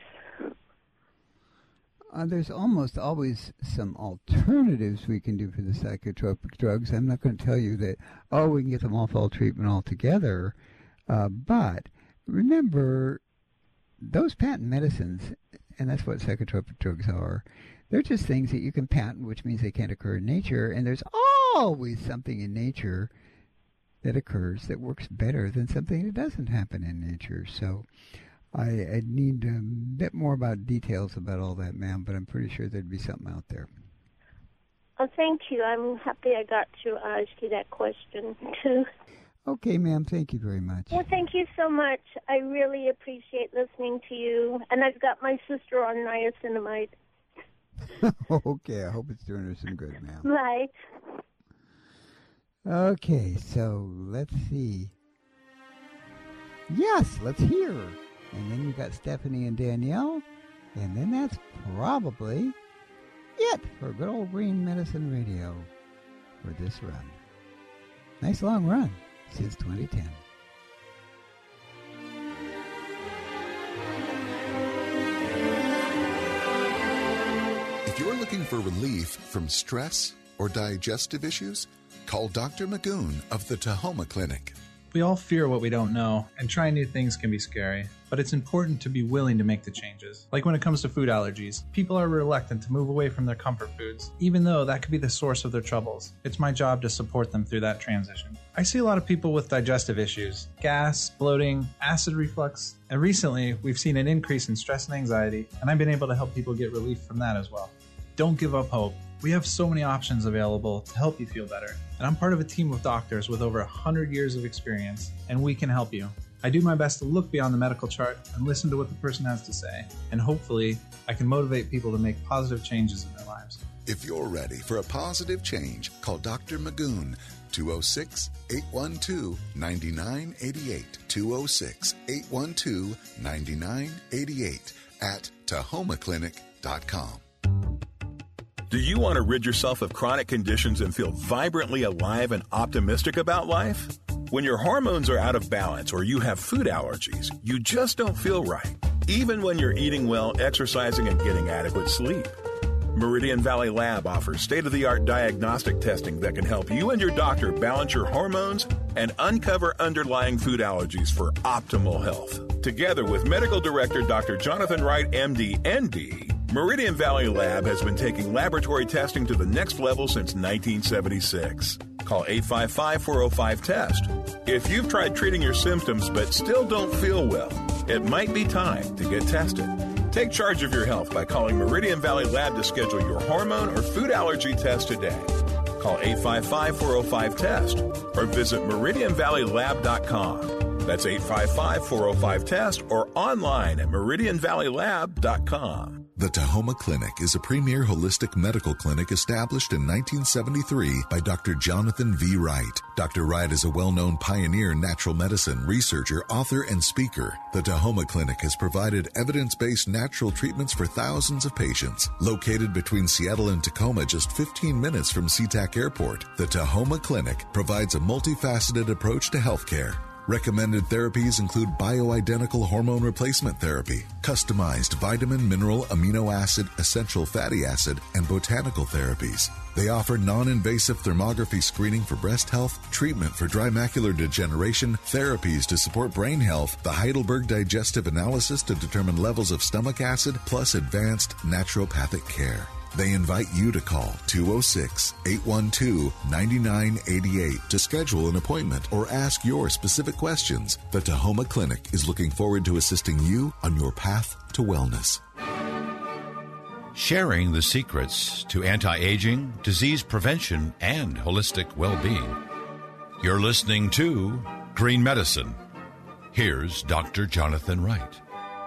S2: Uh, there's almost always some alternatives we can do for the psychotropic drugs. I'm not going to tell you that, oh, we can get them off all treatment altogether. Uh, but remember, those patent medicines, and that's what psychotropic drugs are, they're just things that you can patent, which means they can't occur in nature. And there's always something in nature that occurs that works better than something that doesn't happen in nature. So I, I need a bit more about details about all that, ma'am, but I'm pretty sure there'd be something out there.
S11: Oh, thank you. I'm happy I got to ask you that question, too.
S2: Okay, ma'am. Thank you very much.
S11: Well, thank you so much. I really appreciate listening to you. And I've got my sister on niacinamide.
S2: Okay, I hope it's doing her some good, ma'am.
S11: Right.
S2: Okay, so let's see. Yes, let's hear. And then you got Stephanie and Danielle. And then that's probably it for good old Green Medicine Radio for this run. Nice long run since twenty ten.
S6: If you're looking for relief from stress or digestive issues, call Doctor Magoon of the Tahoma Clinic.
S12: We all fear what we don't know, and trying new things can be scary. But it's important to be willing to make the changes. Like when it comes to food allergies, people are reluctant to move away from their comfort foods, even though that could be the source of their troubles. It's my job to support them through that transition. I see a lot of people with digestive issues, gas, bloating, acid reflux, and recently we've seen an increase in stress and anxiety, and I've been able to help people get relief from that as well. Don't give up hope. We have so many options available to help you feel better. And I'm part of a team of doctors with over one hundred years of experience, and we can help you. I do my best to look beyond the medical chart and listen to what the person has to say. And hopefully, I can motivate people to make positive changes in their lives.
S6: If you're ready for a positive change, call Doctor Magoon, two oh six, eight one two, nine nine eight eight, two oh six, eight one two, nine nine eight eight at tahoma clinic dot com.
S5: Do you want to rid yourself of chronic conditions and feel vibrantly alive and optimistic about life? When your hormones are out of balance or you have food allergies, you just don't feel right, even when you're eating well, exercising, and getting adequate sleep. Meridian Valley Lab offers state-of-the-art diagnostic testing that can help you and your doctor balance your hormones and uncover underlying food allergies for optimal health. Together with Medical Director Doctor Jonathan Wright, M D, N D, Meridian Valley Lab has been taking laboratory testing to the next level since nineteen seventy-six. Call eight five five, four oh five, TEST. If you've tried treating your symptoms but still don't feel well, it might be time to get tested. Take charge of your health by calling Meridian Valley Lab to schedule your hormone or food allergy test today. Call eight five five, four oh five, test or visit meridian valley lab dot com. That's eight five five, four oh five, test or online at meridian valley lab dot com.
S6: The Tahoma Clinic is a premier holistic medical clinic established in nineteen seventy-three by Doctor Jonathan V. Wright. Doctor Wright is a well-known pioneer in natural medicine, researcher, author, and speaker. The Tahoma Clinic has provided evidence-based natural treatments for thousands of patients. Located between Seattle and Tacoma, just fifteen minutes from SeaTac Airport, the Tahoma Clinic provides a multifaceted approach to healthcare. Recommended therapies include bioidentical hormone replacement therapy, customized vitamin, mineral, amino acid, essential fatty acid, and botanical therapies. They offer non-invasive thermography screening for breast health, treatment for dry macular degeneration, therapies to support brain health, the Heidelberg Digestive Analysis to determine levels of stomach acid, plus advanced naturopathic care. They invite you to call two oh six, eight one two, nine nine eight eight to schedule an appointment or ask your specific questions. The Tahoma Clinic is looking forward to assisting you on your path to wellness.
S1: Sharing the secrets to anti-aging, disease prevention, and holistic well-being. You're listening to Green Medicine. Here's Doctor Jonathan Wright.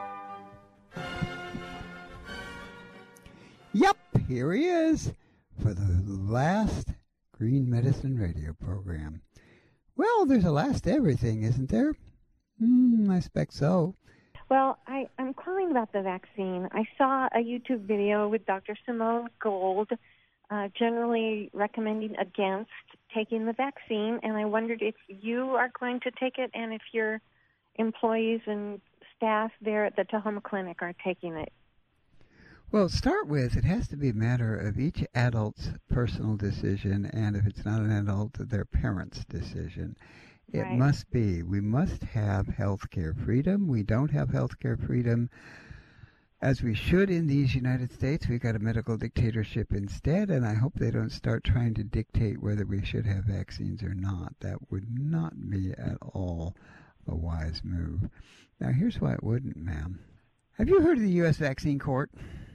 S2: Yep, here he is for the last Green Medicine radio program. Well, there's a last to everything, isn't there? Mm, I expect so.
S13: Well, I, I'm calling about the vaccine. I saw a YouTube video with Doctor Simone Gold uh, generally recommending against taking the vaccine, and I wondered if you are going to take it and if your employees and staff there at the Tahoma Clinic are taking it.
S2: Well, to start with, it has to be a matter of each adult's personal decision, and if it's not an adult, their parents' decision. It
S13: Right.
S2: must be. We must have health care freedom. We don't have health care freedom as we should in these United States. We've got a medical dictatorship instead, and I hope they don't start trying to dictate whether we should have vaccines or not. That would not be at all a wise move. Now, here's why it wouldn't, ma'am. Have you heard of the U S Vaccine Court?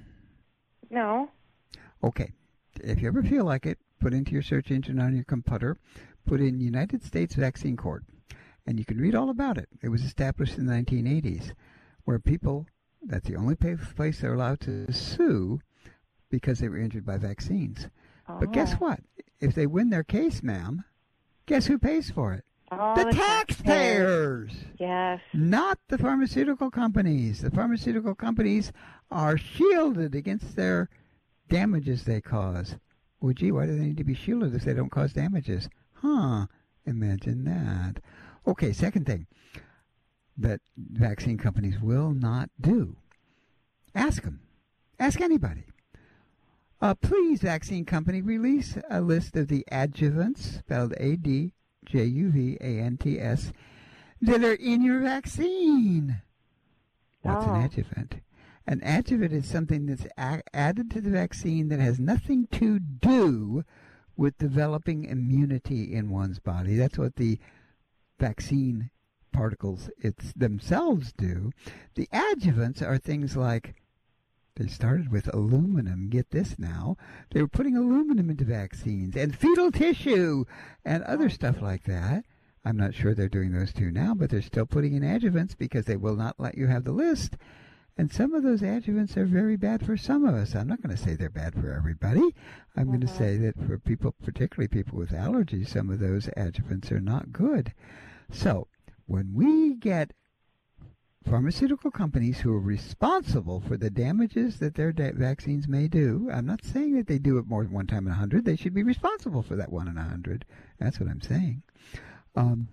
S13: No.
S2: Okay. If you ever feel like it, put into your search engine on your computer, put in United States Vaccine Court, and you can read all about it. It was established in the nineteen eighties, where people, that's the only place they're allowed to sue because they were injured by vaccines.
S13: Oh.
S2: But guess what? If they win their case, ma'am, guess who pays for it?
S13: Oh,
S2: the
S13: the
S2: taxpayers!
S13: Yes.
S2: Not the pharmaceutical companies. The pharmaceutical companies are shielded against their damages they cause. Well, gee, why do they need to be shielded if they don't cause damages? Huh, imagine that. Okay, second thing that vaccine companies will not do. Ask them. Ask anybody. Uh, please, vaccine company, release a list of the adjuvants, spelled A D J U V A N T S, that are in your vaccine. What's
S13: Oh.
S2: an adjuvant? An adjuvant is something that's a- added to the vaccine that has nothing to do with developing immunity in one's body. That's what the vaccine particles it's themselves do. The adjuvants are things like, they started with aluminum. Get this now. They were putting aluminum into vaccines and fetal tissue and other stuff like that. I'm not sure they're doing those two now, but they're still putting in adjuvants because they will not let you have the list. And some of those adjuvants are very bad for some of us. I'm not going to say they're bad for everybody. I'm going to say that for people, particularly people with allergies, some of those adjuvants are not good. So when we get pharmaceutical companies who are responsible for the damages that their da- vaccines may do, I'm not saying that they do it more than one time in a hundred. They should be responsible for that one in a hundred. That's what I'm saying. Um,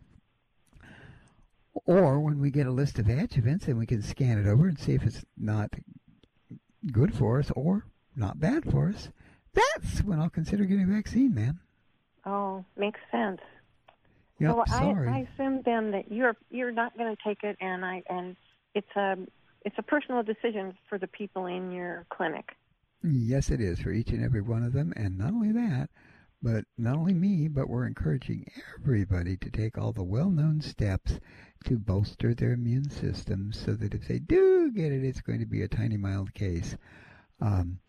S2: or when we get a list of adjuvants and we can scan it over and see if it's not good for us or not bad for us, that's when I'll consider getting a vaccine, ma'am.
S13: Oh, makes sense.
S2: Yep,
S13: so
S2: sorry.
S13: I, I assume then that you're you're not going to take it, and I and it's a it's a personal decision for the people in your clinic.
S2: Yes, it is for each and every one of them, and not only that, but not only me, but we're encouraging everybody to take all the well-known steps to bolster their immune system so that if they do get it, it's going to be a tiny, mild case. Um,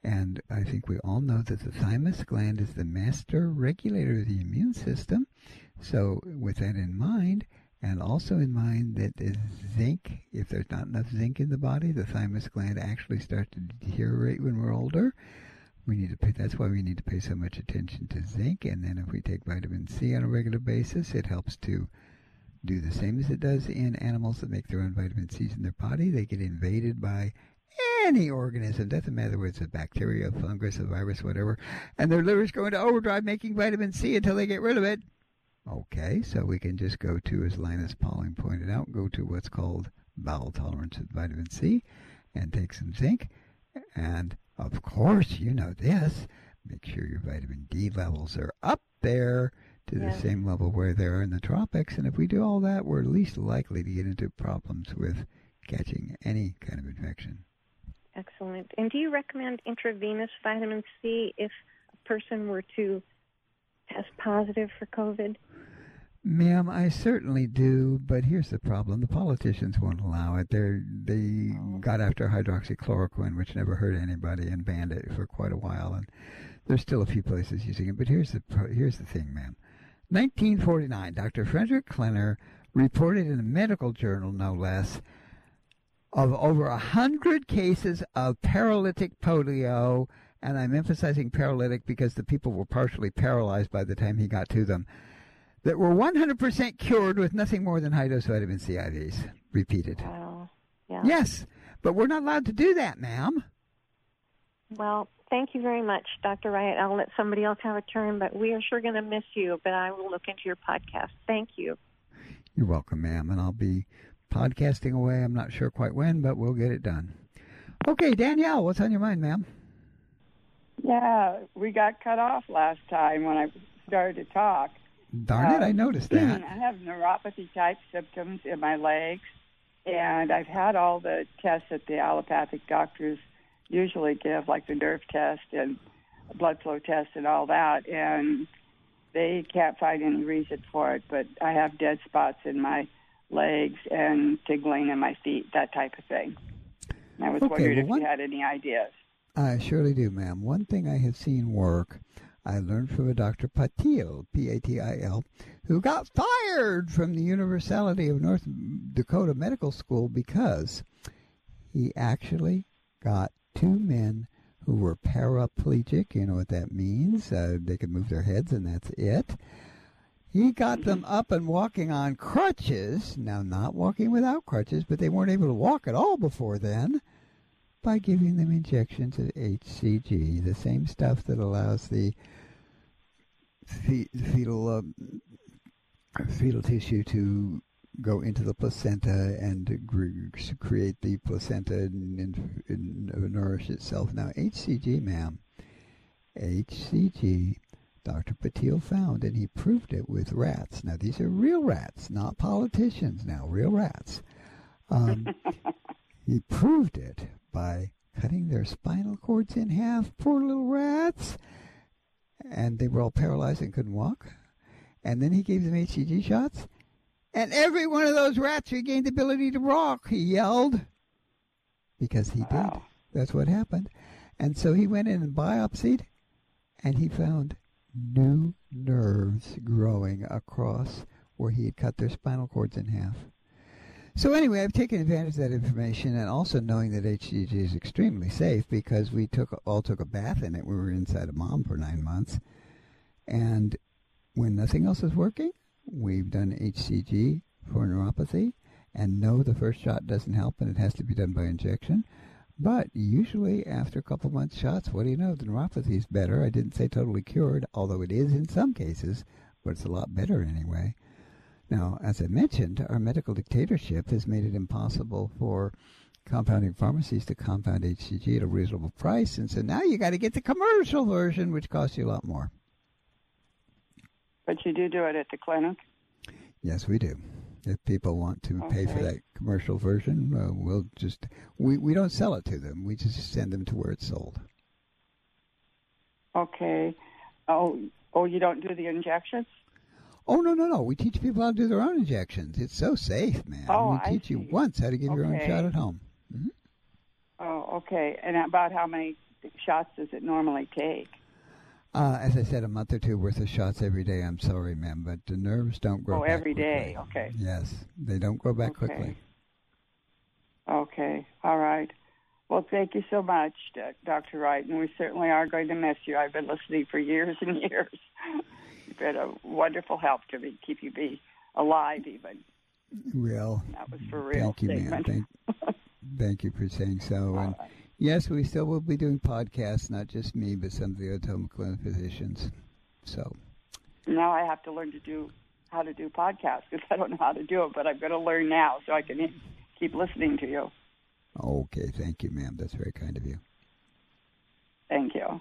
S2: And I think we all know that the thymus gland is the master regulator of the immune system. So with that in mind, and also in mind that the zinc, if there's not enough zinc in the body, the thymus gland actually starts to deteriorate when we're older. We need to pay, that's why we need to pay so much attention to zinc. And then if we take vitamin C on a regular basis, it helps to do the same as it does in animals that make their own vitamin C's in their body. They get invaded by any organism, doesn't matter whether it's a bacteria, a fungus, a virus, whatever, and their livers go into overdrive making vitamin C until they get rid of it. Okay, so we can just go to, as Linus Pauling pointed out, go to what's called bowel tolerance with vitamin C and take some zinc. And, of course, you know this, make sure your vitamin D levels are up there to the
S13: Yes.
S2: same level where they are in the tropics. And if we do all that, we're least likely to get into problems with catching any kind of infection.
S13: Excellent. And do you recommend intravenous vitamin C if a person were to test positive for COVID?
S2: Ma'am, I certainly do, but here's the problem. The politicians won't allow it. They're, they got after hydroxychloroquine, which never hurt anybody, and banned it for quite a while. And there's still a few places using it. But here's the here's the thing, ma'am. nineteen forty-nine, Doctor Frederick Klenner reported in a medical journal, no less, of over one hundred cases of paralytic polio. And I'm emphasizing paralytic because the people were partially paralyzed by the time he got to them, that were one hundred percent cured with nothing more than high-dose vitamin C I Vs. Repeated.
S13: Wow. Yeah.
S2: Yes, but we're not allowed to do that, ma'am.
S13: Well, thank you very much, Doctor Wright. I'll let somebody else have a turn, but we are sure going to miss you, but I will look into your podcast. Thank you.
S2: You're welcome, ma'am, and I'll be podcasting away. I'm not sure quite when, but we'll get it done. Okay, Danielle, what's on your mind, ma'am?
S14: Yeah, we got cut off last time when I started to talk.
S2: Darn it, I noticed that.
S14: I have neuropathy-type symptoms in my legs, and I've had all the tests that the allopathic doctors usually give, like the nerve test and blood flow test and all that, and they can't find any reason for it, but I have dead spots in my legs and tingling in my feet, that type of thing. And I was
S2: Okay,
S14: wondering
S2: well,
S14: if
S2: one-
S14: you had any ideas.
S2: I surely do, ma'am. One thing I have seen work, I learned from a Doctor Patil, P A T I L, who got fired from the University of North Dakota Medical School because he actually got two men who were paraplegic. You know what that means. Uh, they could move their heads, and that's it. He got them up and walking on crutches. Now, not walking without crutches, but they weren't able to walk at all before then, by giving them injections of H C G, the same stuff that allows the fe- fetal uh, fetal tissue to go into the placenta and gr- create the placenta and, and, and nourish itself. Now, H C G, ma'am, H C G, Doctor Patil found, and he proved it with rats. Now, these are real rats, not politicians now, real rats. Um, he proved it by cutting their spinal cords in half, poor little rats, and they were all paralyzed and couldn't walk. And then he gave them H C G shots, and every one of those rats regained the ability to walk, he yelled, because he did. That's what happened. And so he went in and biopsied, and he found new nerves growing across where he had cut their spinal cords in half. So anyway, I've taken advantage of that information, and also knowing that H C G is extremely safe because we took all took a bath in it. We were inside a mom for nine months. And when nothing else is working, we've done H C G for neuropathy. And no, the first shot doesn't help, and it has to be done by injection. But usually after a couple months shots, what do you know? The neuropathy is better. I didn't say totally cured, although it is in some cases, but it's a lot better anyway. Now, as I mentioned, our medical dictatorship has made it impossible for compounding pharmacies to compound H C G at a reasonable price, and so now you got to get the commercial version, which costs you a lot more.
S14: But you do do it at the clinic?
S2: Yes, we do. If people want to
S14: Okay.
S2: pay for that commercial version, uh, we'll just we, we don't sell it to them. We just send them to where it's sold.
S14: Okay. Oh, oh, you don't do the injections?
S2: Oh, no, no, no. We teach people how to do their own injections. It's so safe, man.
S14: Oh,
S2: we
S14: I
S2: teach you
S14: see.
S2: once how to give your own
S14: Okay.
S2: shot at home.
S14: Oh, okay. And about how many shots does it normally take?
S2: Uh, as I said, a month or two worth of shots every day. I'm sorry, ma'am, but the nerves don't grow
S14: oh,
S2: back
S14: every
S2: quickly.
S14: day. Okay.
S2: Yes, they don't grow back
S14: okay.
S2: quickly.
S14: Okay. All right. Well, thank you so much, Doctor Wright, and we certainly are going to miss you. I've been listening for years and years. You've been a wonderful help to me, keep you be alive even.
S2: Well,
S14: that was for real.
S2: Thank you, ma'am. Thank, thank you for saying so. And
S14: right.
S2: yes, we still will be doing podcasts, not just me, but some of the Otoma Clinic physicians. So
S14: now I have to learn to do how to do podcasts because I don't know how to do it, but I'm going to learn now so I can keep listening to you.
S2: Okay, thank you, ma'am. That's very kind of you.
S14: Thank you.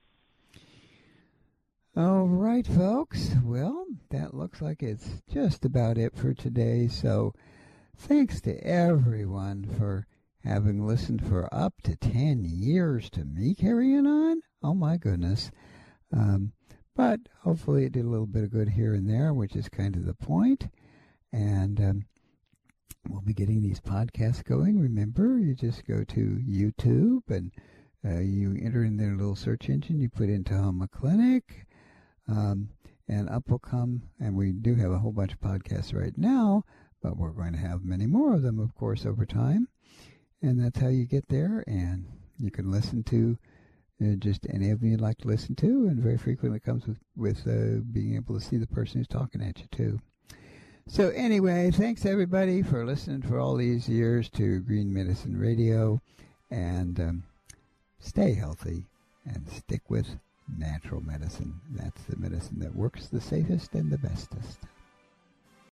S2: All right, folks. Well, that looks like it's just about it for today. So thanks to everyone for having listened for up to ten years to me carrying on. Oh, my goodness. Um, but hopefully it did a little bit of good here and there, which is kind of the point. And um, we'll be getting these podcasts going. Remember, you just go to YouTube and uh, you enter in their little search engine. You put in Tahoma Clinic. Um, and up will come, and we do have a whole bunch of podcasts right now, but we're going to have many more of them, of course, over time. And that's how you get there, and you can listen to uh, just any of them you'd like to listen to, and very frequently comes with, with uh, being able to see the person who's talking at you, too. So anyway, thanks, everybody, for listening for all these years to Green Medicine Radio, and um, stay healthy and stick with natural medicine. That's the medicine that works the safest and the bestest.